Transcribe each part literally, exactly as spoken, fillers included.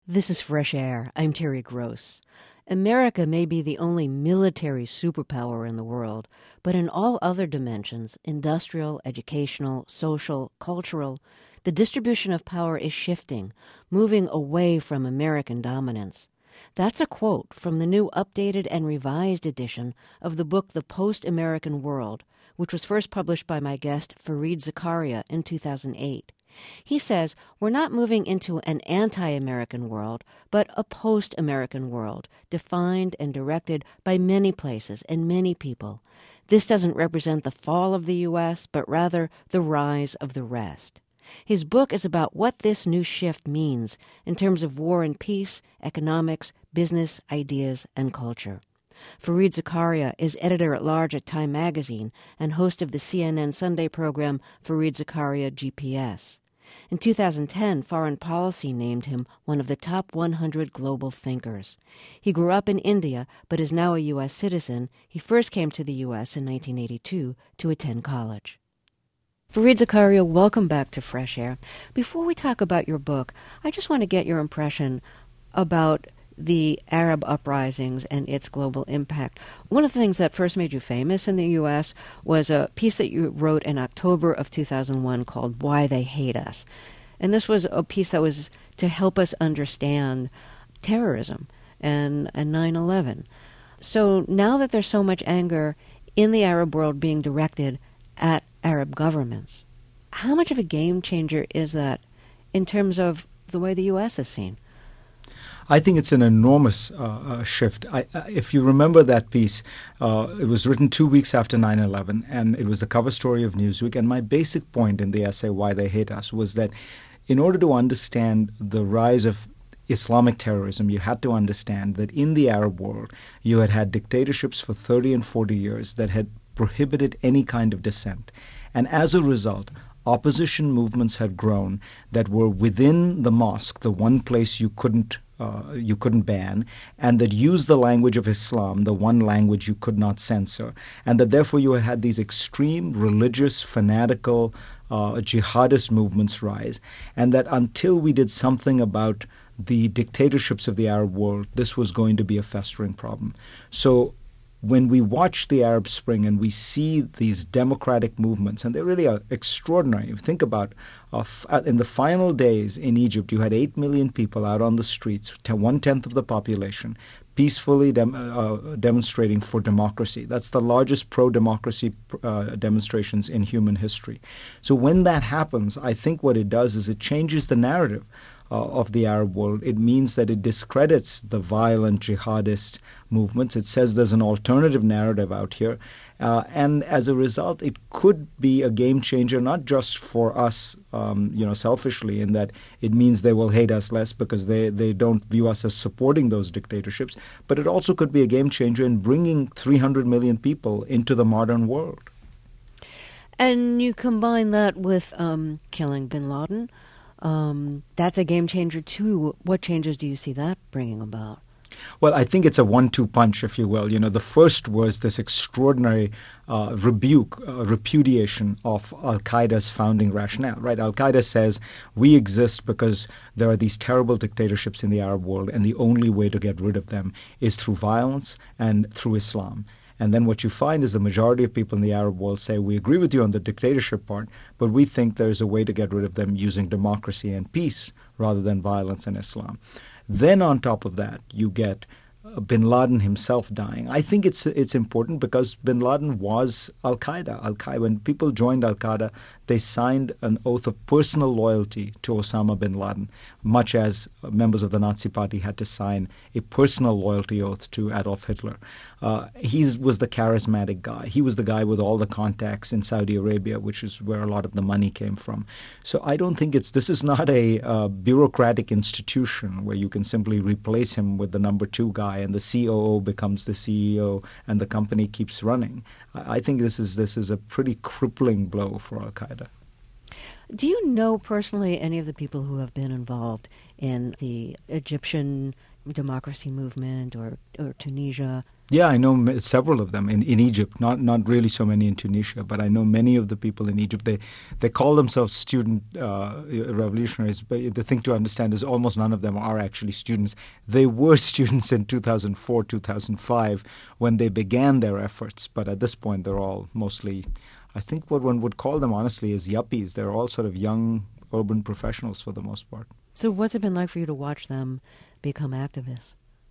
This is Fresh Air. I'm Terry Gross. America may be the only military superpower in the world, but in all other dimensions, industrial, educational, social, cultural, the distribution of power is shifting, moving away from American dominance. That's a quote from the new updated and revised edition of the book The Post-American World, which was first published by my guest Fareed Zakaria in two thousand eight. He says we're not moving into an anti-American world, but a post-American world, defined and directed by many places and many people. This doesn't represent the fall of the U S, but rather the rise of the rest. His book is about what this new shift means in terms of war and peace, economics, business, ideas, and culture. Fareed Zakaria is editor-at-large at Time magazine and host of the C N N Sunday program Fareed Zakaria G P S. In two thousand ten, Foreign Policy named him one of the top one hundred global thinkers. He grew up in India, but is now a U S citizen. He first came to the U S in nineteen eighty-two to attend college. Fareed Zakaria, welcome back to Fresh Air. Before we talk about your book, I just want to get your impression about the Arab uprisings and its global impact. One of the things that first made you famous in the U S was a piece that you wrote in October of two thousand one called Why They Hate Us. And this was a piece that was to help us understand terrorism and, and nine eleven. So now that there's so much anger in the Arab world being directed at Arab governments, how much of a game changer is that in terms of the way the U S is seen? I think it's an enormous uh, uh, shift. I, uh, if you remember that piece, uh, it was written two weeks after nine eleven, and it was the cover story of Newsweek. And my basic point in the essay, Why They Hate Us, was that in order to understand the rise of Islamic terrorism, you had to understand that in the Arab world, you had had dictatorships for thirty and forty years that had prohibited any kind of dissent. And as a result, opposition movements had grown that were within the mosque, the one place you couldn't Uh, you couldn't ban, and that used the language of Islam, the one language you could not censor, and that therefore you had had these extreme religious, fanatical, uh, jihadist movements rise, and that until we did something about the dictatorships of the Arab world, this was going to be a festering problem. So when we watch the Arab Spring and we see these democratic movements, and they really are extraordinary. Think about uh, f- in the final days in Egypt, you had eight million people out on the streets, one-tenth of the population, peacefully dem- uh, demonstrating for democracy. That's the largest pro-democracy uh, demonstrations in human history. So when that happens, I think what it does is it changes the narrative Uh, of the Arab world. It means that it discredits the violent jihadist movements. It says there's an alternative narrative out here. Uh, and as a result, it could be a game changer, not just for us, um, you know, selfishly, in that it means they will hate us less because they, they don't view us as supporting those dictatorships, but it also could be a game changer in bringing three hundred million people into the modern world. And you combine that with um, killing bin Laden. Um, that's a game changer, too. What changes do you see that bringing about? Well, I think it's a one two punch, if you will. You know, the first was this extraordinary uh, rebuke, uh, repudiation of Al-Qaeda's founding rationale, right? Al-Qaeda says we exist because there are these terrible dictatorships in the Arab world, and the only way to get rid of them is through violence and through Islam. And then what you find is the majority of people in the Arab world say, we agree with you on the dictatorship part, but we think there's a way to get rid of them using democracy and peace rather than violence and Islam. Then on top of that, you get uh, bin Laden himself dying. I think it's it's important because bin Laden was Al-Qaeda. Al-Qaeda. When people joined Al-Qaeda, they signed an oath of personal loyalty to Osama bin Laden, much as members of the Nazi Party had to sign a personal loyalty oath to Adolf Hitler. Uh, he was the charismatic guy. He was the guy with all the contacts in Saudi Arabia, which is where a lot of the money came from. So I don't think it's, this is not a uh, bureaucratic institution where you can simply replace him with the number two guy and the C O O becomes the C E O and the company keeps running. I, I think this is, this is a pretty crippling blow for Al-Qaeda. Do you know personally any of the people who have been involved in the Egyptian democracy movement or, or Tunisia? Yeah, I know m- several of them in, in Egypt. Not not really so many in Tunisia, but I know many of the people in Egypt. They they call themselves student uh, revolutionaries, but the thing to understand is almost none of them are actually students. They were students in two thousand four, two thousand five when they began their efforts, but at this point they're all mostly, I think what one would call them honestly is yuppies. They're all sort of young urban professionals for the most part. So what's it been like for you to watch them become activists?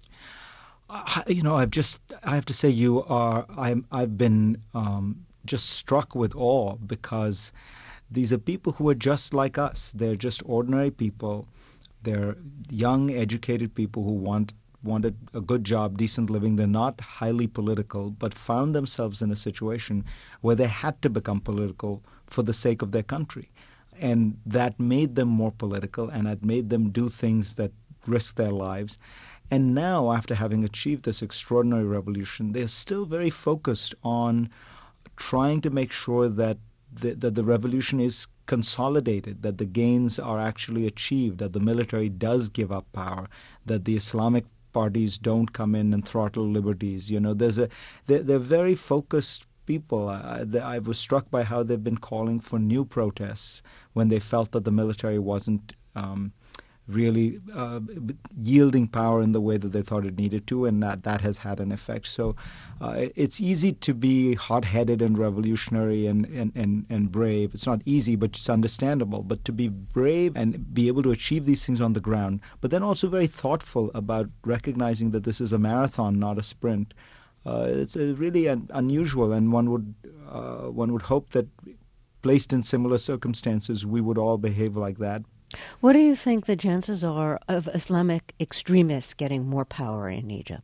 I, you know, I've just, I have to say, you are, I'm, I've been um, just struck with awe because these are people who are just like us. They're just ordinary people. They're young, educated people who want wanted a good job, decent living. They're not highly political, but found themselves in a situation where they had to become political for the sake of their country. And that made them more political, and it made them do things that risk their lives. And now, after having achieved this extraordinary revolution, they're still very focused on trying to make sure that the, that the revolution is consolidated, that the gains are actually achieved, that the military does give up power, that the Islamic parties don't come in and throttle liberties. You know, there's a they're, they're very focused people. I, I was struck by how they've been calling for new protests when they felt that the military wasn't Um, really uh, yielding power in the way that they thought it needed to, and that, that has had an effect. So uh, it's easy to be hot-headed and revolutionary and, and, and, and brave. It's not easy, but it's understandable. But to be brave and be able to achieve these things on the ground, but then also very thoughtful about recognizing that this is a marathon, not a sprint, uh, it's uh, really un- unusual, and one would uh, one would hope that placed in similar circumstances, we would all behave like that. What do you think the chances are of Islamic extremists getting more power in Egypt?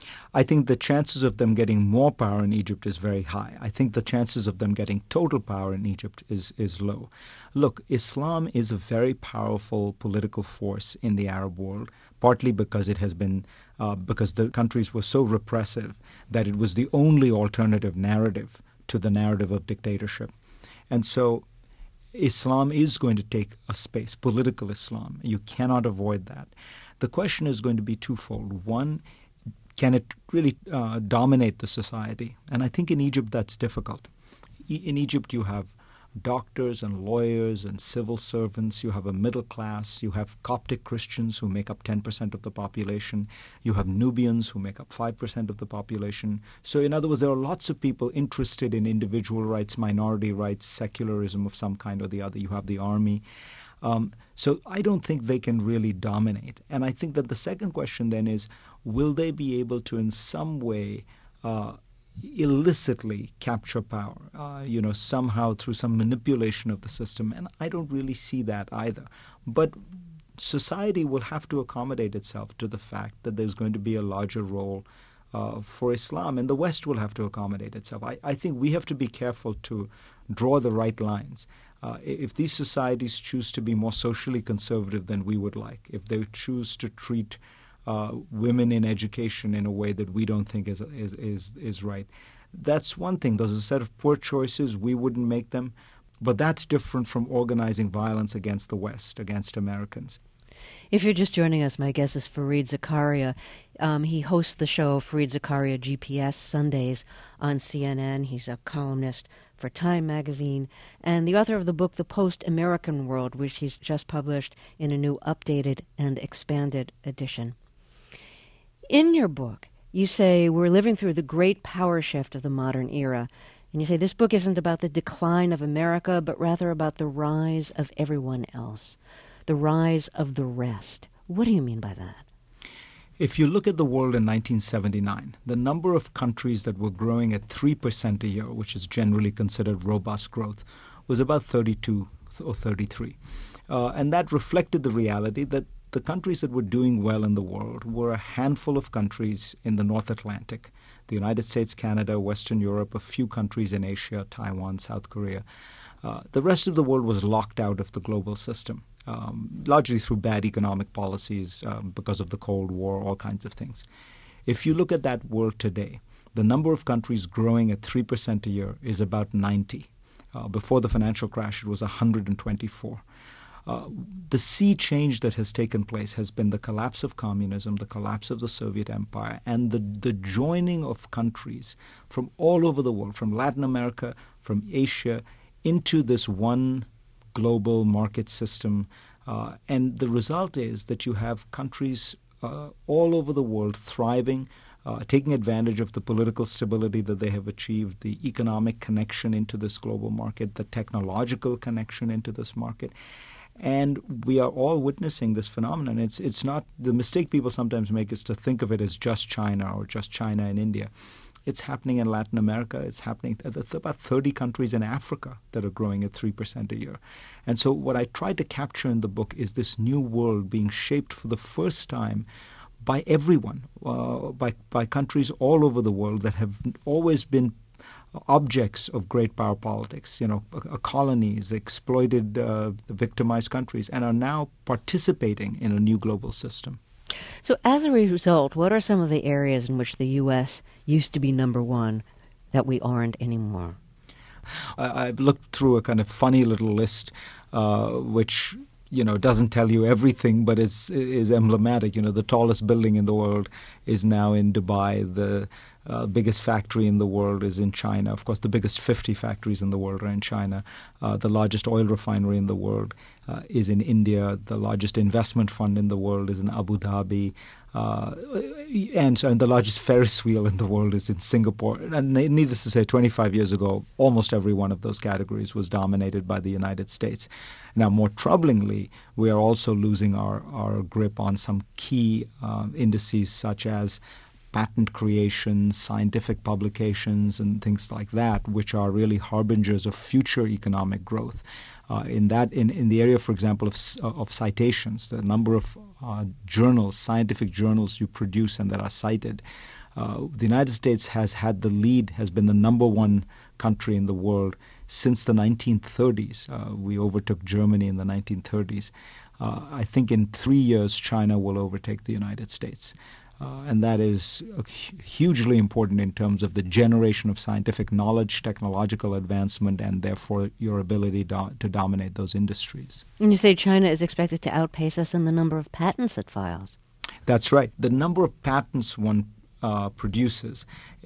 I think the chances of them getting more power in Egypt is very high. I think the chances of them getting total power in Egypt is, is low. Look, Islam is a very powerful political force in the Arab world, partly because it has been, uh, because the countries were so repressive that it was the only alternative narrative to the narrative of dictatorship. And so Islam is going to take a space, political Islam. You cannot avoid that. The question is going to be twofold. One, can it really uh, dominate the society? And I think in Egypt that's difficult. E- in Egypt you have doctors and lawyers and civil servants. You have a middle class. You have Coptic Christians who make up ten percent of the population. You have Nubians who make up five percent of the population. So in other words, there are lots of people interested in individual rights, minority rights, secularism of some kind or the other. You have the army. Um, so I don't think they can really dominate. And I think that the second question then is, will they be able to in some way uh, illicitly capture power, uh, you know, somehow through some manipulation of the system? And I don't really see that either. But society will have to accommodate itself to the fact that there's going to be a larger role uh, for Islam, and the West will have to accommodate itself. I, I think we have to be careful to draw the right lines. Uh, if these societies choose to be more socially conservative than we would like, if they choose to treat uh, women in education in a way that we don't think is, is, is, is right, that's one thing. Those are a set of poor choices. We wouldn't make them. But that's different from organizing violence against the West, against Americans. If you're just joining us, my guest is Fareed Zakaria. Um, he hosts the show Fareed Zakaria G P S Sundays on C N N. He's a columnist for Time magazine and the author of the book The Post-American World, which he's just published in a new updated and expanded edition. In your book, you say we're living through the great power shift of the modern era. And you say this book isn't about the decline of America, but rather about the rise of everyone else, the rise of the rest. What do you mean by that? If you look at the world in nineteen seventy-nine, the number of countries that were growing at three percent a year, which is generally considered robust growth, was about thirty-two or thirty-three. Uh, and that reflected the reality that the countries that were doing well in the world were a handful of countries in the North Atlantic, the United States, Canada, Western Europe, a few countries in Asia, Taiwan, South Korea. Uh, the rest of the world was locked out of the global system, um, largely through bad economic policies um, because of the Cold War, all kinds of things. If you look at that world today, the number of countries growing at three percent a year is about ninety. Uh, before the financial crash, it was one hundred twenty-four. Uh, the sea change that has taken place has been the collapse of communism, the collapse of the Soviet Empire, and the, the joining of countries from all over the world, from Latin America, from Asia, into this one global market system. Uh, and the result is that you have countries uh, all over the world thriving, uh, taking advantage of the political stability that they have achieved, the economic connection into this global market, the technological connection into this market. And we are all witnessing this phenomenon. It's it's not the mistake people sometimes make is to think of it as just China or just China and India. It's happening in Latin America. It's happening at about thirty countries in Africa that are growing at three percent a year. And so what I tried to capture in the book is this new world being shaped for the first time by everyone, uh, by by countries all over the world that have always been objects of great power politics, you know, uh, colonies, exploited, uh, victimized countries, and are now participating in a new global system. So as a result, what are some of the areas in which the U S used to be number one that we aren't anymore? I, I've looked through a kind of funny little list, uh, which you know doesn't tell you everything, but is is emblematic. You know, the tallest building in the world is now in Dubai. The Uh, biggest factory in the world is in China. Of course, the biggest fifty factories in the world are in China. Uh, the largest oil refinery in the world uh, is in India. The largest investment fund in the world is in Abu Dhabi. Uh, and, so, and the largest Ferris wheel in the world is in Singapore. And needless to say, twenty-five years ago, almost every one of those categories was dominated by the United States. Now, more troublingly, we are also losing our, our grip on some key uh, indices such as patent creation, scientific publications, and things like that, which are really harbingers of future economic growth. Uh, in that, in, in the area, for example, of of citations, the number of uh, journals, scientific journals you produce and that are cited, uh, the United States has had the lead, has been the number one country in the world since the nineteen thirties. Uh, we overtook Germany in the nineteen thirties. Uh, I think in three years, China will overtake the United States. Uh, and that is uh, hugely important in terms of the generation of scientific knowledge, technological advancement, and therefore your ability do- to dominate those industries. And you say China is expected to outpace us in the number of patents it files. That's right. The number of patents one uh, produces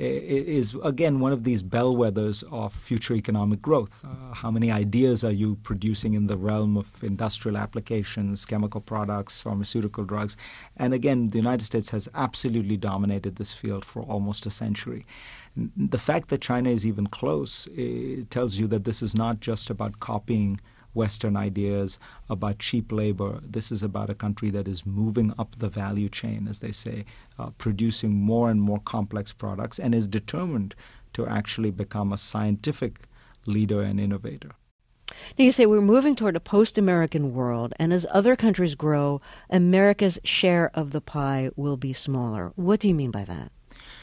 is, again, one of these bellwethers of future economic growth. Uh, how many ideas are you producing in the realm of industrial applications, chemical products, pharmaceutical drugs? And again, the United States has absolutely dominated this field for almost a century. The fact that China is even close, it tells you that this is not just about copying Western ideas, about cheap labor. This is about a country that is moving up the value chain, as they say, uh, producing more and more complex products, and is determined to actually become a scientific leader and innovator. Now, you say we're moving toward a post-American world, and as other countries grow, America's share of the pie will be smaller. What do you mean by that?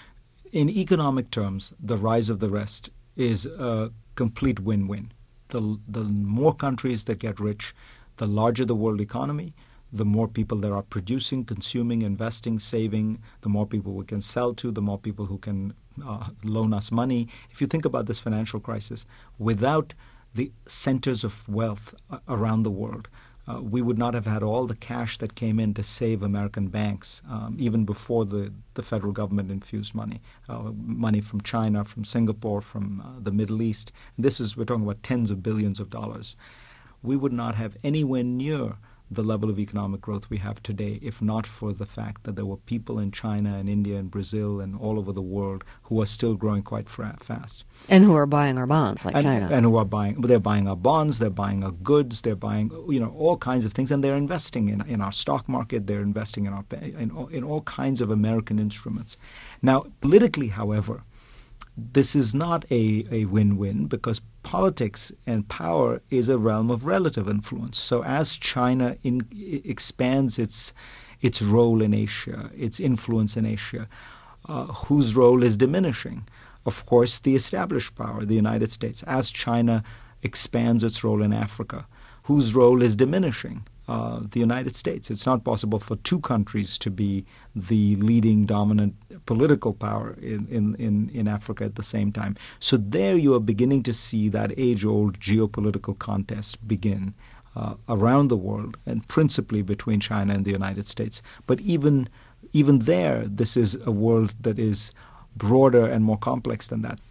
In economic terms, the rise of the rest is a complete win-win. The, the more countries that get rich, the larger the world economy, the more people that are producing, consuming, investing, saving, the more people we can sell to, the more people who can uh, loan us money. If you think about this financial crisis, without the centers of wealth around the world, uh, we would not have had all the cash that came in to save American banks, um, even before the, the federal government infused money, uh, money from China, from Singapore, from uh, the Middle East. This is, we're talking about tens of billions of dollars. We would not have anywhere near the level of economic growth we have today if not for the fact that there were people in China and India and Brazil and all over the world who are still growing quite fra- fast. And who are buying our bonds, like and, China. And who are buying, they're buying our bonds, they're buying our goods, they're buying, you know, all kinds of things, and they're investing in, in our stock market, they're investing in, our, in, in all kinds of American instruments. Now, politically, however, this is not a, a win-win because politics and power is a realm of relative influence. So as China in, expands its its role in Asia, its influence in Asia, uh, whose role is diminishing? Of course, the established power, the United States. As China expands its role in Africa, whose role is diminishing? Uh, the United States. It's not possible for two countries to be the leading dominant political power in, in, in, in Africa at the same time. So there you are beginning to see that age-old geopolitical contest begin. uh, around the world, and principally between China and the United States. But even even there, this is a world that is broader and more complex than that.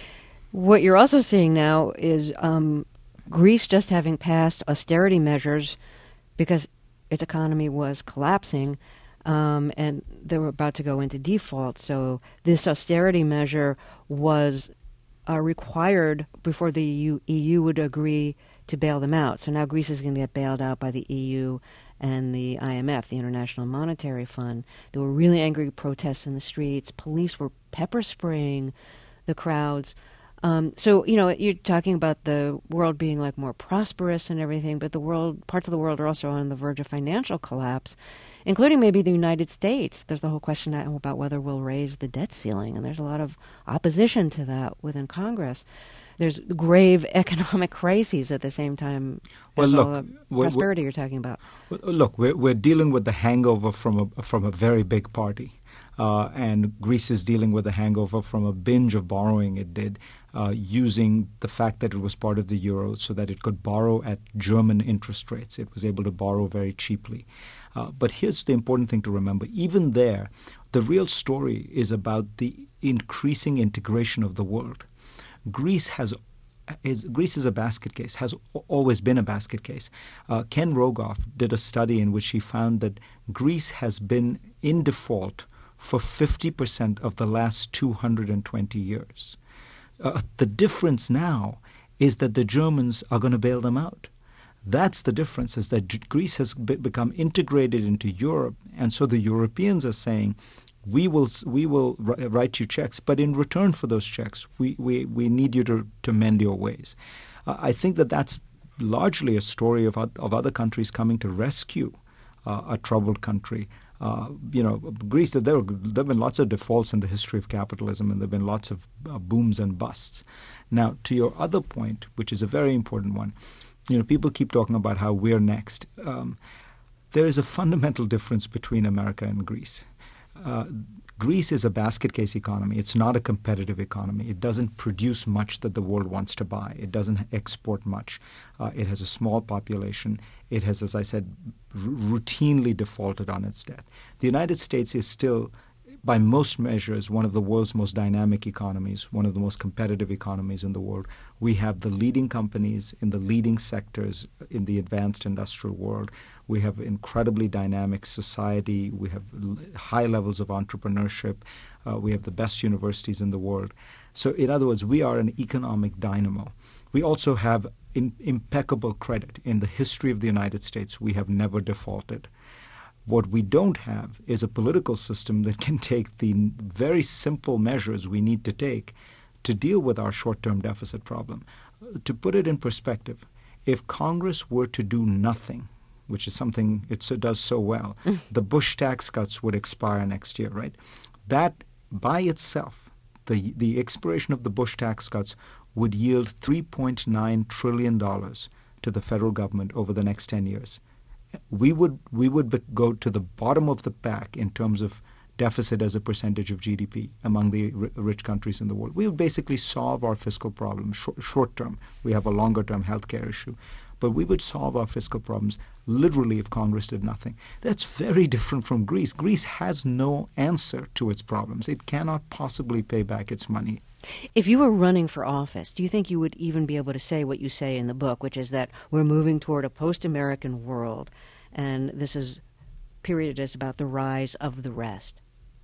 What you're also seeing now is um, Greece just having passed austerity measures because its economy was collapsing, um, and they were about to go into default. So this austerity measure was uh, required before the E U, E U would agree to bail them out. So now Greece is going to get bailed out by the E U and the I M F, the International Monetary Fund. There were really angry protests in the streets. Police were pepper spraying the crowds. Um, so, you know, you're talking about the world being like more prosperous and everything, but the world, parts of the world are also on the verge of financial collapse, including maybe the United States. There's the whole question now about whether we'll raise the debt ceiling, and there's a lot of opposition to that within Congress. There's grave economic crises at the same time well, as look, all the we're, prosperity we're, you're talking about. Look, we're, we're dealing with the hangover from a, from a very big party. Uh, and Greece is dealing with a hangover from a binge of borrowing it did, uh, using the fact that it was part of the euro so that it could borrow at German interest rates. It was able to borrow very cheaply. Uh, but here's the important thing to remember. Even there, the real story is about the increasing integration of the world. Greece has Is, Greece is a basket case, has always been a basket case. Uh, Ken Rogoff did a study in which he found that Greece has been in default for fifty percent of the last two hundred twenty years. Uh, the difference now is that the Germans are going to bail them out. That's the difference, is that G- Greece has be- become integrated into Europe, and so the Europeans are saying, we will we will r- write you checks, but in return for those checks, we, we, we need you to, to mend your ways. Uh, I think that that's largely a story of, of other countries coming to rescue uh, a troubled country. Uh, you know, Greece, there, there have been lots of defaults in the history of capitalism, and there have been lots of uh, booms and busts. Now, to your other point, which is a very important one, you know, people keep talking about how we're next. Um, there is a fundamental difference between America and Greece. Uh, Greece is a basket case economy. It's not a competitive economy. It doesn't produce much that the world wants to buy. It doesn't export much. Uh, it has a small population. It has, as I said, r- routinely defaulted on its debt. The United States is still, by most measures, one of the world's most dynamic economies, one of the most competitive economies in the world. We have the leading companies in the leading sectors in the advanced industrial world. We have incredibly dynamic society. We have l- high levels of entrepreneurship. Uh, we have the best universities in the world. So in other words, we are an economic dynamo. We also have in, impeccable credit. In the history of the United States, we have never defaulted. What we don't have is a political system that can take the very simple measures we need to take to deal with our short-term deficit problem. Uh, to put it in perspective, if Congress were to do nothing, which is something it so, does so well, the Bush tax cuts would expire next year, right? That by itself, the, the expiration of the Bush tax cuts would yield three point nine trillion dollars to the federal government over the next ten years. We would we would be, go to the bottom of the pack in terms of deficit as a percentage of G D P among the r- rich countries in the world. We would basically solve our fiscal problems short, short term. We have a longer term healthcare issue. But we would solve our fiscal problems literally if Congress did nothing. That's very different from Greece. Greece has no answer to its problems. It cannot possibly pay back its money. If you were running for office, do you think you would even be able to say what you say in the book, which is that we're moving toward a post-American world, and this is period is about the rise of the rest?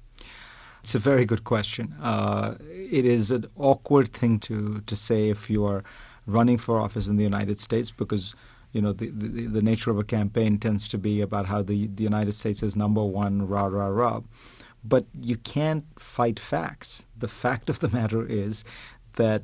It's a very good question. Uh, it is an awkward thing to, to say if you are running for office in the United States, because you know the, the, the nature of a campaign tends to be about how the, the United States is number one, rah, rah, rah. But you can't fight facts. The fact of the matter is that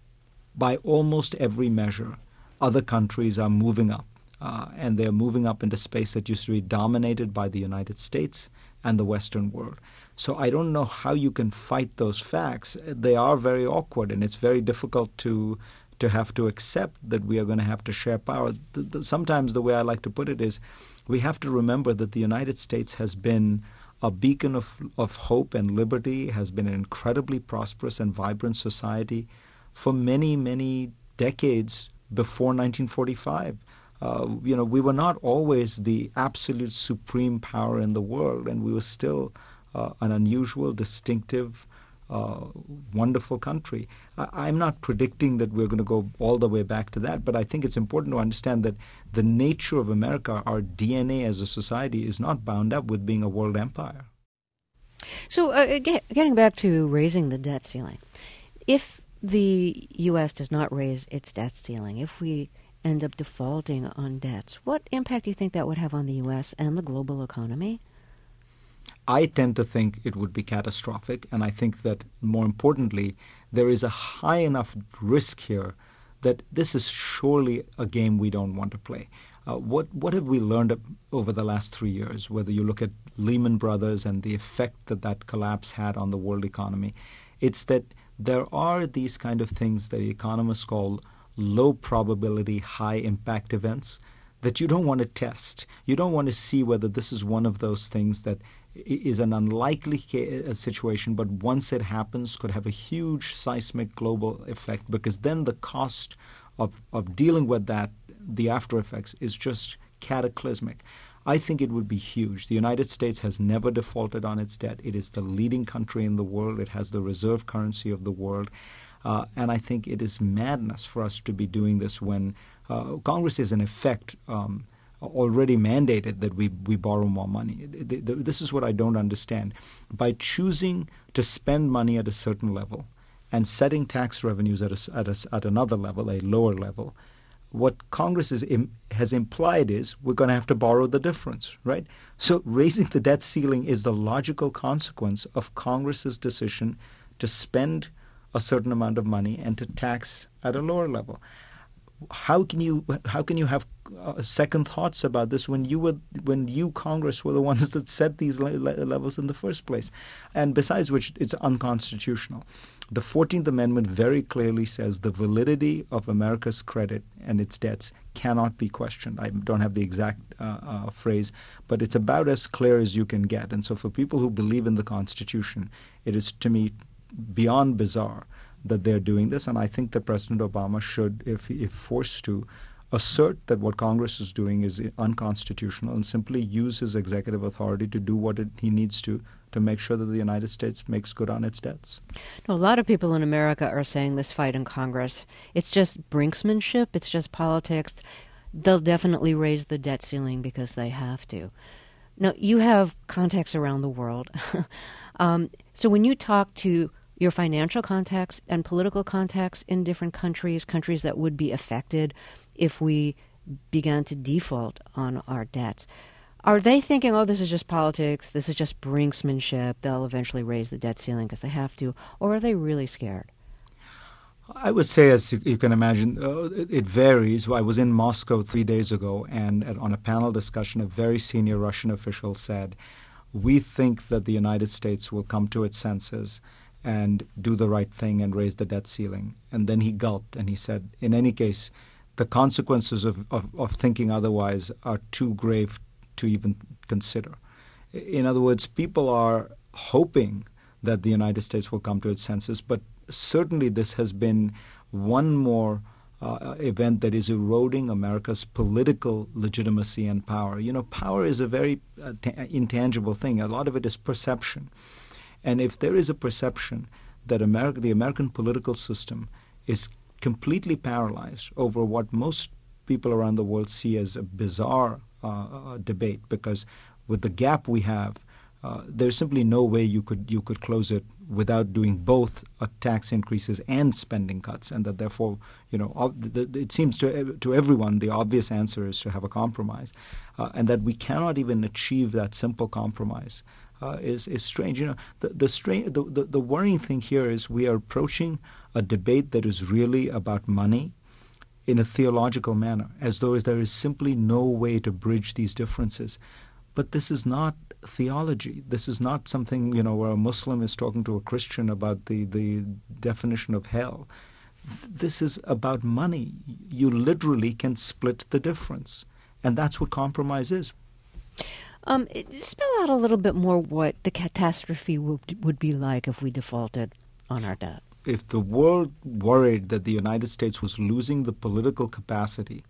by almost every measure, other countries are moving up. Uh, and they're moving up into space that used to be dominated by the United States and the Western world. So I don't know how you can fight those facts. They are very awkward, and it's very difficult to to have to accept that we are going to have to share power. The, the, sometimes the way I like to put it is we have to remember that the United States has been a beacon of, of hope and liberty, has been an incredibly prosperous and vibrant society for many, many decades before nineteen forty-five. Uh, you know, we were not always the absolute supreme power in the world, and we were still uh, an unusual, distinctive, uh, wonderful country. I, I'm not predicting that we're going to go all the way back to that, but I think it's important to understand that the nature of America, our D N A as a society, is not bound up with being a world empire. So uh, get, getting back to raising the debt ceiling, if the U S does not raise its debt ceiling, if we end up defaulting on debts, what impact do you think that would have on the U S and the global economy? I tend to think it would be catastrophic, and I think that, more importantly, there is a high enough risk here that this is surely a game we don't want to play. Uh, what what have we learned over the last three years, whether you look at Lehman Brothers and the effect that that collapse had on the world economy? It's that there are these kind of things that economists call low probability, high impact events that you don't want to test. You don't want to see whether this is one of those things that is an unlikely situation, but once it happens could have a huge seismic global effect, because then the cost of, of dealing with that, the after effects, is just cataclysmic. I think it would be huge. The United States has never defaulted on its debt. It is the leading country in the world. It has the reserve currency of the world. Uh, and I think it is madness for us to be doing this when uh, Congress is in effect um, already mandated that we, we borrow more money. This is what I don't understand. By choosing to spend money at a certain level and setting tax revenues at, a, at, a, at another level, a lower level, what Congress is, has implied is we're going to have to borrow the difference, right? So raising the debt ceiling is the logical consequence of Congress's decision to spend a certain amount of money and to tax at a lower level. How can you how can you have uh, second thoughts about this when you were when you Congress were the ones that set these le- le- levels in the first place? And besides which, it's unconstitutional. The fourteenth Amendment very clearly says the validity of America's credit and its debts cannot be questioned. I don't have the exact uh, uh, phrase, but it's about as clear as you can get. And so for people who believe in the Constitution, it is, to me, beyond bizarre that they're doing this, and I think that President Obama should, if if forced to, assert that what Congress is doing is unconstitutional and simply use his executive authority to do what it, he needs to to make sure that the United States makes good on its debts. A lot of people in America are saying this fight in Congress, it's just brinksmanship, it's just politics. They'll definitely raise the debt ceiling because they have to. Now, you have contacts around the world. um, so when you talk to your financial contacts and political contacts in different countries, countries that would be affected if we began to default on our debts, are they thinking, oh, this is just politics, this is just brinksmanship, they'll eventually raise the debt ceiling because they have to, or are they really scared? I would say, as you, you can imagine, uh, it, it varies. I was in Moscow three days ago, and at, on a panel discussion, a very senior Russian official said, we think that the United States will come to its senses and do the right thing and raise the debt ceiling. And then he gulped and he said, in any case, the consequences of, of, of thinking otherwise are too grave to even consider. In other words, people are hoping that the United States will come to its senses, but certainly this has been one more uh, event that is eroding America's political legitimacy and power. You know, power is a very uh, t- intangible thing. A lot of it is perception. And if there is a perception that America, the American political system is completely paralyzed over what most people around the world see as a bizarre uh, debate, because with the gap we have, uh, there's simply no way you could you could close it without doing both uh, tax increases and spending cuts, and that therefore, you know, ob- the, it seems to to everyone the obvious answer is to have a compromise, uh, and that we cannot even achieve that simple compromise. Uh, is is strange. You know, the the, strange, the the the worrying thing here is we are approaching a debate that is really about money in a theological manner, as though there is simply no way to bridge these differences. But this is not theology. This is not something, you know, where a Muslim is talking to a Christian about the, the definition of hell. This is about money. You literally can split the difference. And that's what compromise is. Um, spell out a little bit more what the catastrophe would, would be like if we defaulted on our debt. If the world worried that the United States was losing the political capacity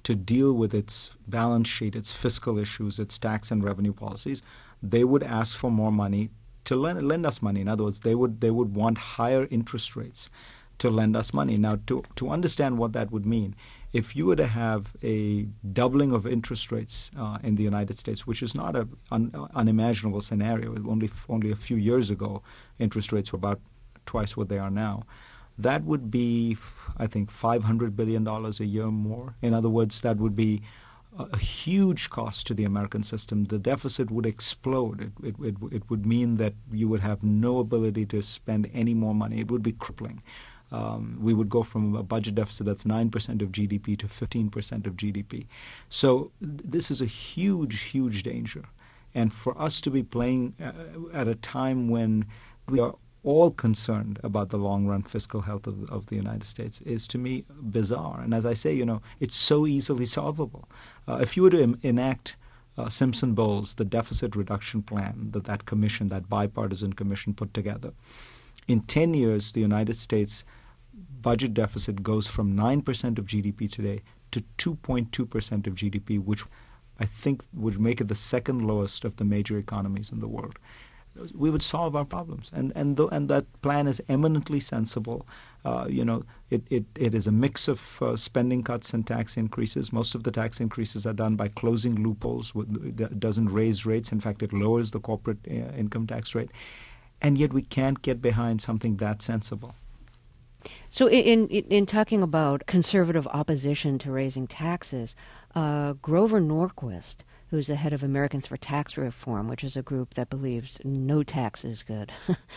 to deal with its balance sheet, its fiscal issues, its tax and revenue policies, they would ask for more money to lend, lend us money. In other words, they would they would want higher interest rates to lend us money. Now, to to understand what that would mean, if you were to have a doubling of interest rates uh, in the United States, which is not an un, unimaginable scenario, only only a few years ago, interest rates were about twice what they are now. That would be, I think, five hundred billion dollars a year more. In other words, that would be a huge cost to the American system. The deficit would explode. It, it, it, it would mean that you would have no ability to spend any more money. It would be crippling. Um, we would go from a budget deficit that's nine percent of G D P to fifteen percent of G D P. So th- this is a huge, huge danger. And for us to be playing uh, at a time when we are all concerned about the long-run fiscal health of, of the United States is, to me, bizarre. And as I say, you know, it's so easily solvable. Uh, if you were to em- enact uh, Simpson-Bowles, the deficit reduction plan that that commission, that bipartisan commission put together, in ten years, the United States budget deficit goes from nine percent of G D P today to two point two percent of G D P, which I think would make it the second lowest of the major economies in the world. We would solve our problems, and and th- and that plan is eminently sensible. Uh, you know, it, it, it is a mix of uh, spending cuts and tax increases. Most of the tax increases are done by closing loopholes. It doesn't raise rates. In fact, it lowers the corporate uh, income tax rate. And yet we can't get behind something that sensible. So in, in, in talking about conservative opposition to raising taxes, uh, Grover Norquist, who's the head of Americans for Tax Reform, which is a group that believes no tax is good,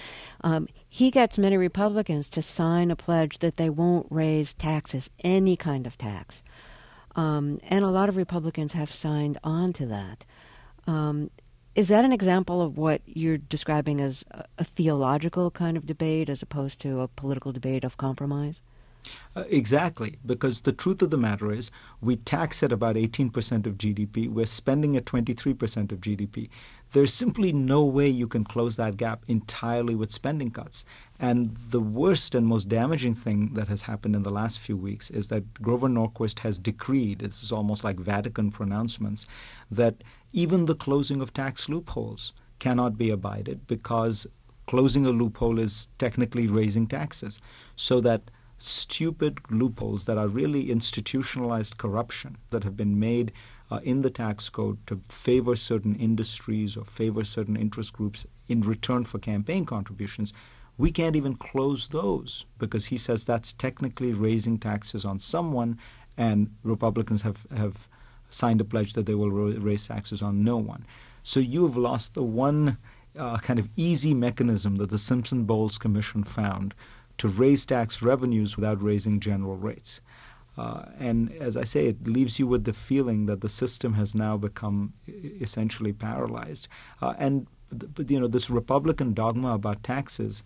um, he gets many Republicans to sign a pledge that they won't raise taxes, any kind of tax. Um, and a lot of Republicans have signed on to that. Um, Is that an example of what you're describing as a, a theological kind of debate as opposed to a political debate of compromise? Uh, exactly, because the truth of the matter is we tax at about eighteen percent of G D P. We're spending at twenty-three percent of G D P. There's simply no way you can close that gap entirely with spending cuts. And the worst and most damaging thing that has happened in the last few weeks is that Grover Norquist has decreed, this is almost like Vatican pronouncements, that even the closing of tax loopholes cannot be abided because closing a loophole is technically raising taxes. So that stupid loopholes that are really institutionalized corruption that have been made uh, in the tax code to favor certain industries or favor certain interest groups in return for campaign contributions, we can't even close those because he says that's technically raising taxes on someone, and Republicans have, have signed a pledge that they will raise taxes on no one. So you've lost the one uh, kind of easy mechanism that the Simpson-Bowles Commission found to raise tax revenues without raising general rates. Uh, and as I say, it leaves you with the feeling that the system has now become essentially paralyzed. Uh, and you know, this Republican dogma about taxes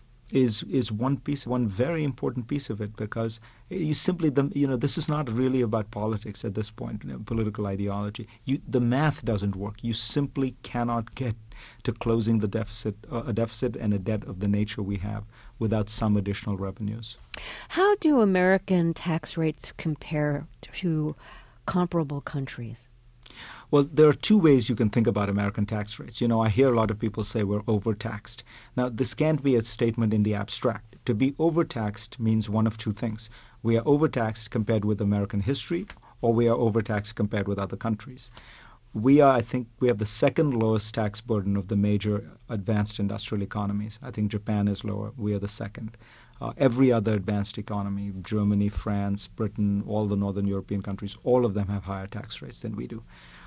is is one piece, one very important piece of it, because you simply, the, you know, this is not really about politics at this point, you know, political ideology. You, the math doesn't work. You simply cannot get to closing the deficit, uh, a deficit and a debt of the nature we have without some additional revenues. How do American tax rates compare to comparable countries? Well, there are two ways you can think about American tax rates. You know, I hear a lot of people say we're overtaxed. Now, this can't be a statement in the abstract. To be overtaxed means one of two things. We are overtaxed compared with American history, or we are overtaxed compared with other countries. We are, I think, we have the second lowest tax burden of the major advanced industrial economies. I think Japan is lower. We are the second. Uh, every other advanced economy, Germany, France, Britain, all the northern European countries, all of them have higher tax rates than we do.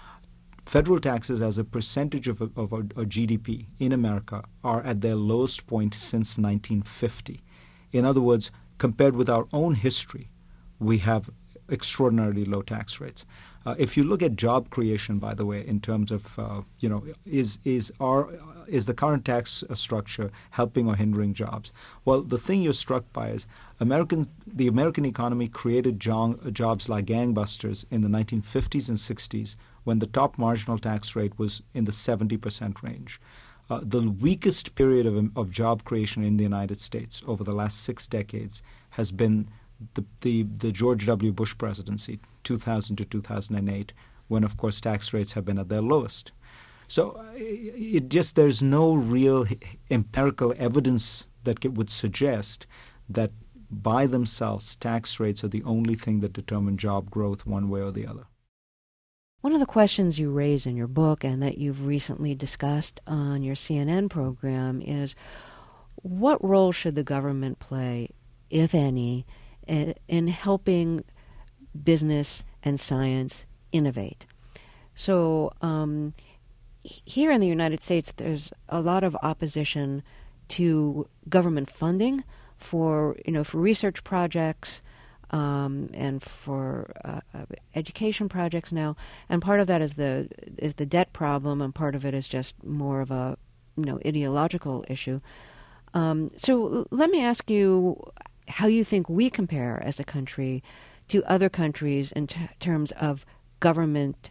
Federal taxes as a percentage of, of our, our G D P in America are at their lowest point since nineteen fifty. In other words, compared with our own history, we have extraordinarily low tax rates. Uh, if you look at job creation, by the way, in terms of, uh, you know, is is our is the current tax structure helping or hindering jobs? Well, the thing you're struck by is American the American economy created jo- jobs like gangbusters in the nineteen fifties and sixties when the top marginal tax rate was in the seventy percent range. Uh, the weakest period of, of job creation in the United States over the last six decades has been the, the, the George W. Bush presidency, two thousand to two thousand eight, when, of course, tax rates have been at their lowest. So it just, there's no real empirical evidence that would suggest that by themselves tax rates are the only thing that determine job growth one way or the other. One of the questions you raise in your book and that you've recently discussed on your C N N program is, what role should the government play, if any, in helping business and science innovate? So um, here in the United States, there's a lot of opposition to government funding for, you know, for research projects, Um, and for uh, education projects now, and part of that is the is the debt problem, and part of it is just more of a you know ideological issue. Um, so let me ask you how you think we compare as a country to other countries in t- terms of government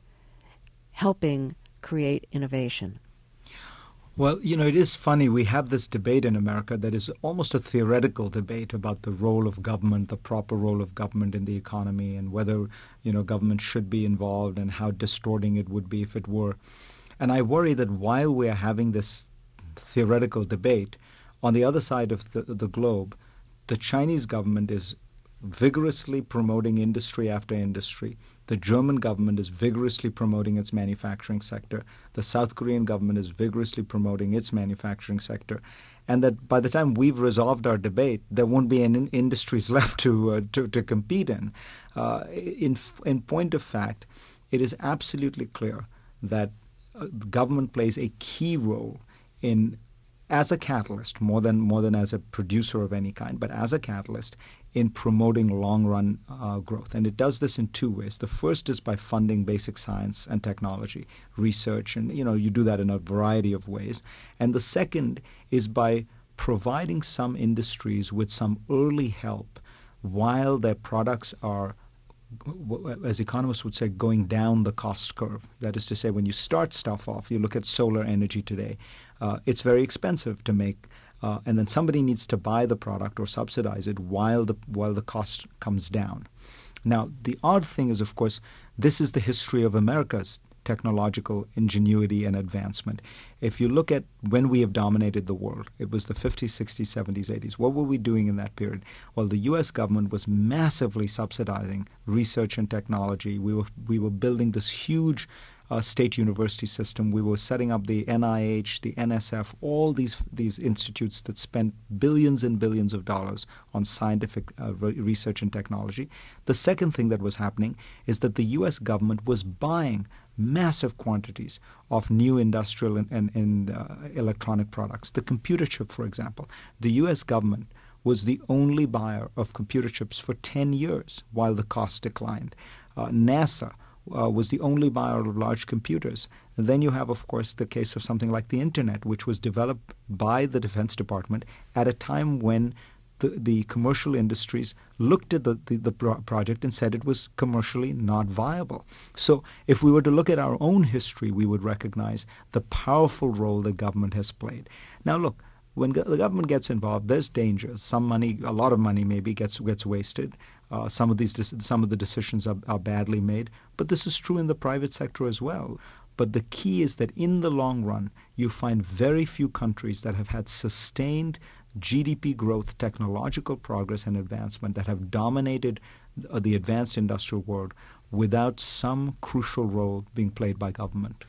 helping create innovation. Well, you know, it is funny. We have this debate in America that is almost a theoretical debate about the role of government, the proper role of government in the economy, and whether, you know, government should be involved and how distorting it would be if it were. And I worry that while we are having this theoretical debate, on the other side of the, the globe, the Chinese government is vigorously promoting industry after industry. The German government is vigorously promoting its manufacturing sector. The South Korean government is vigorously promoting its manufacturing sector. And that by the time we've resolved our debate, there won't be any industries left to uh, to, to compete in. Uh, in. In point of fact, it is absolutely clear that uh, government plays a key role in, as a catalyst, more than more than as a producer of any kind, but as a catalyst in promoting long-run uh, growth. And it does this in two ways. The first is by funding basic science and technology, research, and you know you do that in a variety of ways. And the second is by providing some industries with some early help while their products are, as economists would say, going down the cost curve. That is to say, when you start stuff off, you look at solar energy today, uh, it's very expensive to make. Uh, and then somebody needs to buy the product or subsidize it while the while the cost comes down. Now, the odd thing is, of course, this is the history of America's technological ingenuity and advancement. If you look at when we have dominated the world, it was the fifties, sixties, seventies, eighties. What were we doing in that period? Well, the U S government was massively subsidizing research and technology. We were we were building this huge Uh, state university system. We were setting up the N I H, the N S F, all these these institutes that spent billions and billions of dollars on scientific uh, re- research and technology. The second thing that was happening is that the U S government was buying massive quantities of new industrial and, and, and uh, electronic products. The computer chip, for example. The U S government was the only buyer of computer chips for ten years while the cost declined. Uh, NASA Uh, was the only buyer of large computers. And then you have, of course, the case of something like the Internet, which was developed by the Defense Department at a time when the, the commercial industries looked at the, the, the pro- project and said it was commercially not viable. So if we were to look at our own history, we would recognize the powerful role that government has played. Now, look, when go- the government gets involved, there's dangers. Some money, a lot of money maybe gets gets wasted. Uh, some of these, some of the decisions are, are badly made, but this is true in the private sector as well. But the key is that in the long run, you find very few countries that have had sustained G D P growth, technological progress, and advancement that have dominated uh, the advanced industrial world without some crucial role being played by government.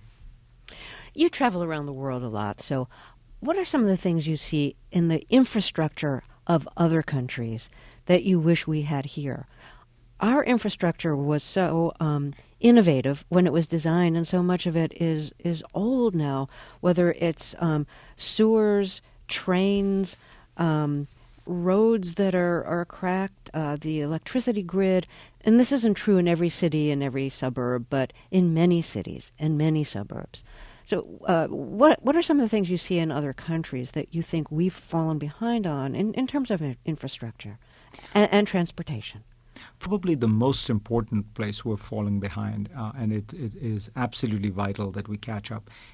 You travel around the world a lot, so what are some of the things you see in the infrastructure of other countries that you wish we had here? Our infrastructure was so um, innovative when it was designed, and so much of it is is old now, whether it's um, sewers, trains, um, roads that are, are cracked, uh, the electricity grid. And this isn't true in every city and every suburb, but in many cities and many suburbs. So uh, what what are some of the things you see in other countries that you think we've fallen behind on in, in terms of infrastructure and, and transportation? Probably the most important place we're falling behind, uh, and it, it is absolutely vital that we catch up,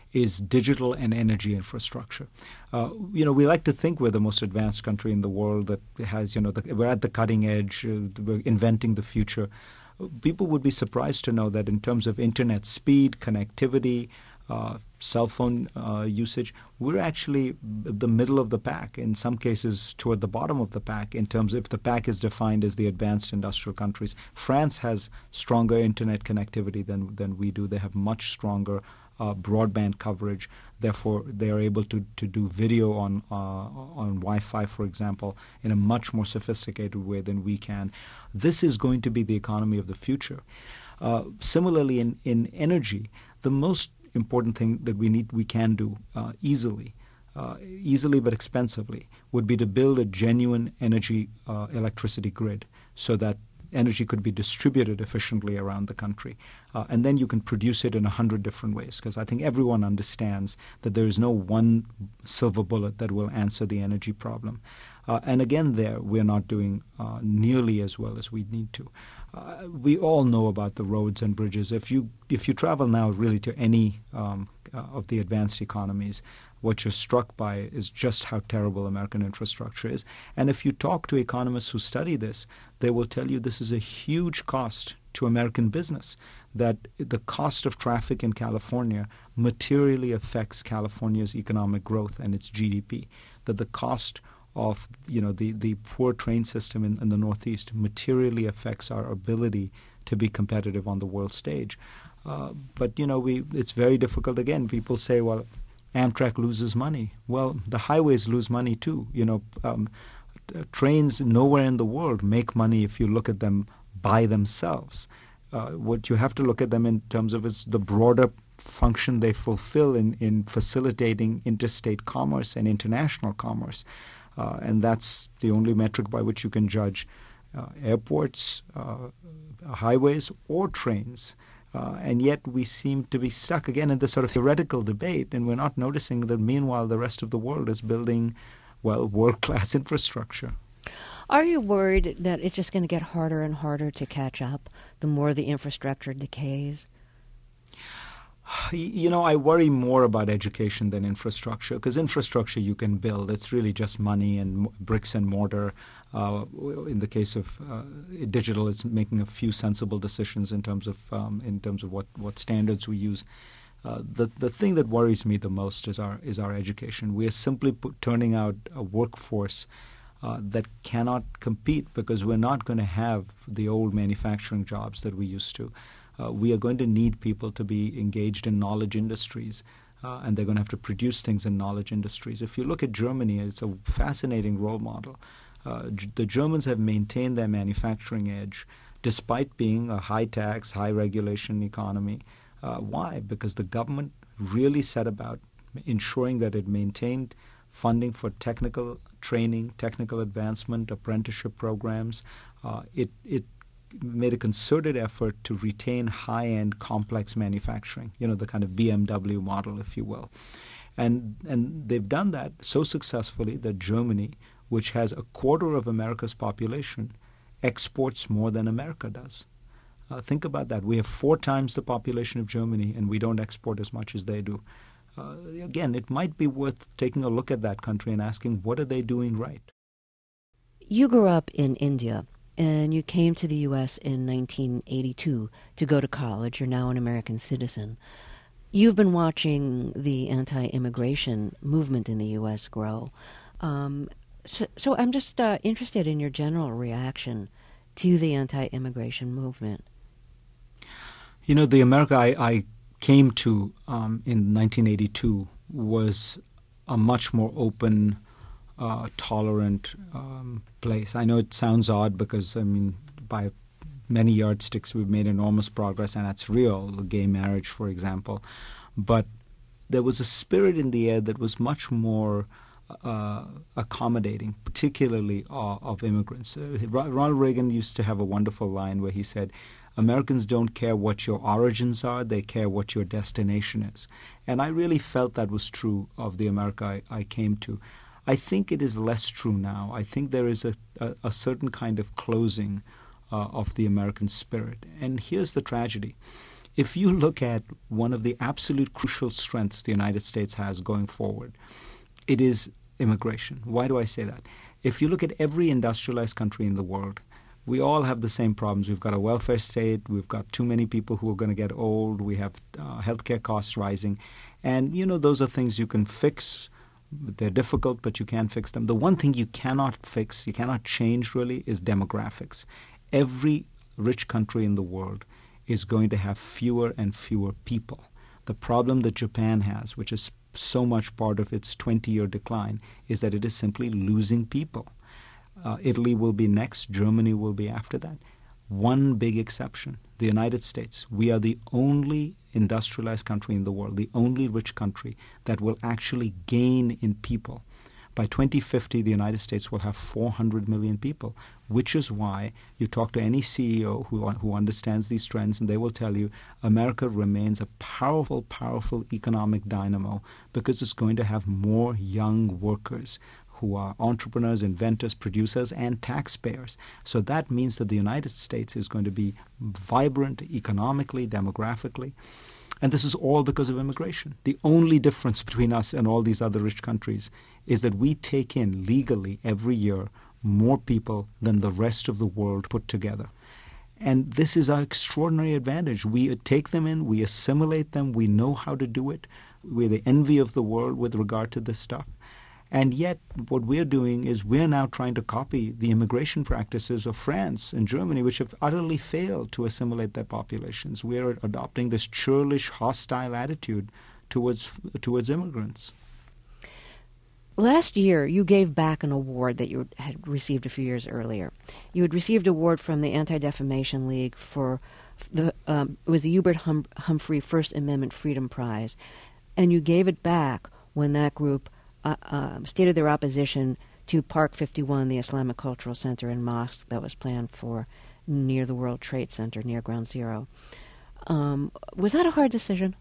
is digital and energy infrastructure. Uh, you know, we like to think we're the most advanced country in the world that has, you know, the, we're at the cutting edge, uh, we're inventing the future. People would be surprised to know that in terms of internet speed, connectivity, uh, cell phone uh, usage, we're actually the middle of the pack, in some cases toward the bottom of the pack in terms of if the pack is defined as the advanced industrial countries. France has stronger internet connectivity than, than we do. They have much stronger uh, broadband coverage. Therefore, they are able to, to do video on, uh, on Wi-Fi, for example, in a much more sophisticated way than we can. This is going to be the economy of the future. Uh, similarly, in, in energy, the most important thing that we need, we can do uh, easily, uh, easily but expensively, would be to build a genuine energy uh, electricity grid so that energy could be distributed efficiently around the country. Uh, and then you can produce it in a hundred different ways, because I think everyone understands that there is no one silver bullet that will answer the energy problem. Uh, and again, there, we're not doing uh, nearly as well as we need to. Uh, we all know about the roads and bridges. If you if you travel now really to any um, uh, of the advanced economies, what you're struck by is just how terrible American infrastructure is. And if you talk to economists who study this, they will tell you this is a huge cost to American business, that the cost of traffic in California materially affects California's economic growth and its G D P, that the cost of you know the, the poor train system in, in the Northeast materially affects our ability to be competitive on the world stage. Uh, but you know we it's very difficult. Again, people say, well, Amtrak loses money. Well, the highways lose money too. You know, um, trains nowhere in the world make money if you look at them by themselves. Uh, what you have to look at them in terms of is the broader function they fulfill in, in facilitating interstate commerce and international commerce. Uh, and that's the only metric by which you can judge uh, airports, uh, highways, or trains. Uh, and yet we seem to be stuck again in this sort of theoretical debate, and we're not noticing that meanwhile the rest of the world is building, well, world-class infrastructure. Are you worried that it's just going to get harder and harder to catch up the more the infrastructure decays? You know, I worry more about education than infrastructure, because infrastructure you can build. It's really just money and bricks and mortar. Uh, in the case of uh, digital, it's making a few sensible decisions in terms of um, in terms of what, what standards we use. Uh, the the thing that worries me the most is our is our education. We are simply put, turning out a workforce uh, that cannot compete, because we're not going to have the old manufacturing jobs that we used to. Uh, we are going to need people to be engaged in knowledge industries, uh, and they're going to have to produce things in knowledge industries. If you look at Germany, it's a fascinating role model. Uh, G- the Germans have maintained their manufacturing edge despite being a high-tax, high-regulation economy. Uh, why? Because the government really set about ensuring that it maintained funding for technical training, technical advancement, apprenticeship programs. Uh, it it made a concerted effort to retain high-end complex manufacturing, you know, the kind of B M W model, if you will. And and they've done that so successfully that Germany, which has a quarter of America's population, exports more than America does. Uh, think about that. We have four times the population of Germany, and we don't export as much as they do. Uh, again, it might be worth taking a look at that country and asking, what are they doing right? You grew up in India, and you came to the U S in nineteen eighty-two to go to college. You're now an American citizen. You've been watching the anti-immigration movement in the U S grow. Um, so, so I'm just uh, interested in your general reaction to the anti-immigration movement. You know, the America I, I came to um, in nineteen eighty-two was a much more open, uh, tolerant um, place. I know it sounds odd because, I mean, by many yardsticks we've made enormous progress, and that's real, gay marriage, for example. But there was a spirit in the air that was much more uh, accommodating, particularly uh, of immigrants. Uh, Ronald Reagan used to have a wonderful line where he said, Americans don't care what your origins are, they care what your destination is. And I really felt that was true of the America I, I came to. I think it is less true now. I think there is a, a, a certain kind of closing uh, of the American spirit. And here's the tragedy. if you look at one of the absolute crucial strengths the United States has going forward, it is immigration. Why do I say that? If you look at every industrialized country in the world, we all have the same problems. We've got a welfare state. We've got too many people who are going to get old. We have uh, healthcare costs rising. And, you know, those are things you can fix. They're difficult, but you can fix them. The one thing you cannot fix, you cannot change really, is demographics. Every rich country in the world is going to have fewer and fewer people. The problem that Japan has, which is so much part of its twenty-year decline, is that it is simply losing people. Uh, Italy will be next. Germany will be after that. One big exception, the United States. We are the only industrialized country in the world, the only rich country that will actually gain in people. By twenty fifty, the United States will have four hundred million people, which is why you talk to any C E O who, who understands these trends, and they will tell you America remains a powerful, powerful economic dynamo because it's going to have more young workers who are entrepreneurs, inventors, producers, and taxpayers. So that means that the United States is going to be vibrant economically, demographically. And this is all because of immigration. The only difference between us and all these other rich countries is that we take in legally every year more people than the rest of the world put together. And this is our extraordinary advantage. We take them in, we assimilate them, we know how to do it. We're the envy of the world with regard to this stuff. And yet what we're doing is we're now trying to copy the immigration practices of France and Germany, which have utterly failed to assimilate their populations. We're adopting this churlish, hostile attitude towards towards immigrants. Last year, you gave back an award that you had received a few years earlier. You had received an award from the Anti-Defamation League for the um, it was the Hubert hum- Humphrey First Amendment Freedom Prize, and you gave it back when that group Uh, uh, stated their opposition to Park fifty-one, the Islamic Cultural Center and mosque that was planned for near the World Trade Center, near Ground Zero. Um, was that a hard decision?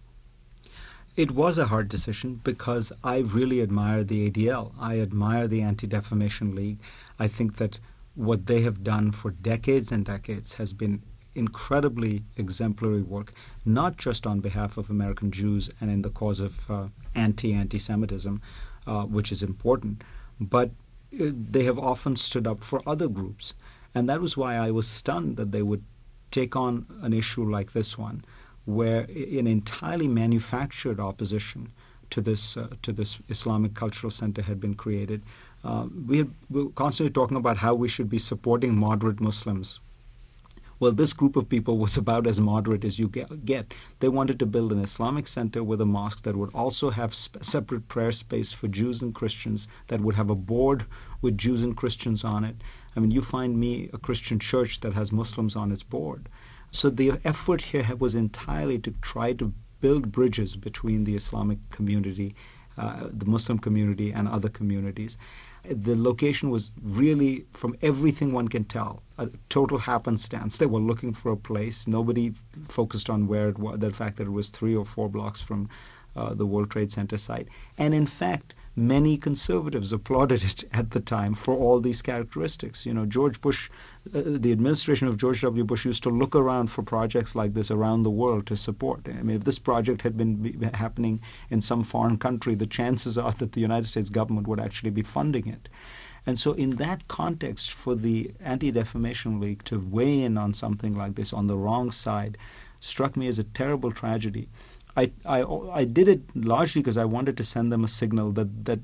It was a hard decision because I really admire the A D L. I admire the Anti-Defamation League. I think that what they have done for decades and decades has been incredibly exemplary work, not just on behalf of American Jews and in the cause of uh, anti-anti-Semitism, uh, which is important, but uh, they have often stood up for other groups. And that was why I was stunned that they would take on an issue like this one, where an entirely manufactured opposition to this uh, to this Islamic Cultural Center had been created. Uh, we, had, we were constantly talking about how we should be supporting moderate Muslims. Well, this group of people was about as moderate as you get. They wanted to build an Islamic center with a mosque that would also have sp- separate prayer space for Jews and Christians, that would have a board with Jews and Christians on it. I mean, you find me a Christian church that has Muslims on its board. So the effort here was entirely to try to build bridges between the Islamic community, uh, the Muslim community, and other communities. The location was really, from everything one can tell, a total happenstance. They were looking for a place. Nobody focused on where it was, the fact that it was three or four blocks from uh, the World Trade Center site. And in fact, many conservatives applauded it at the time for all these characteristics. You know, George Bush, uh, the administration of George W. Bush used to look around for projects like this around the world to support. I mean, if this project had been be happening in some foreign country, the chances are that the United States government would actually be funding it. And so in that context, for the Anti-Defamation League to weigh in on something like this on the wrong side struck me as a terrible tragedy. I, I, I did it largely because I wanted to send them a signal that, that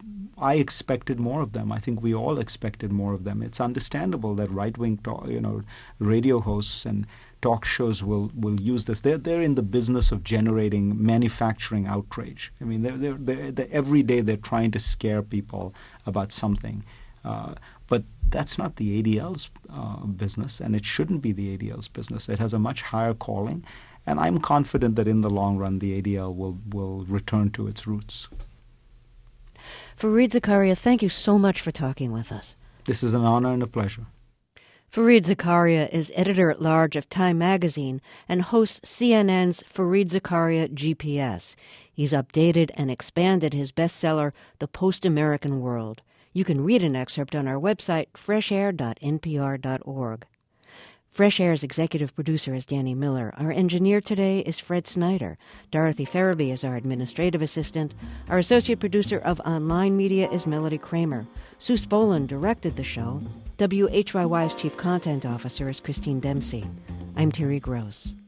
I expected more of them. I think we all expected more of them. It's understandable that right-wing, you know, radio hosts and talk shows will, will use this. They're, they're in the business of generating, manufacturing outrage. I mean, they're, they're, they're, they're, every day they're trying to scare people about something. Uh, but that's not the A D L's uh, business, and it shouldn't be the A D L's business. It has a much higher calling. And I'm confident that in the long run, the A D L will, will return to its roots. Fareed Zakaria, thank you so much for talking with us. This is an honor and a pleasure. Fareed Zakaria is editor-at-large of Time magazine and hosts C N N's Fareed Zakaria G P S. He's updated and expanded his bestseller, The Post-American World. You can read an excerpt on our website, fresh air dot n p r dot org. Fresh Air's executive producer is Danny Miller. Our engineer today is Fred Snyder. Dorothy Farabee is our administrative assistant. Our associate producer of online media is Melody Kramer. Sue Spolin directed the show. W H Y Y's chief content officer is Christine Dempsey. I'm Terry Gross.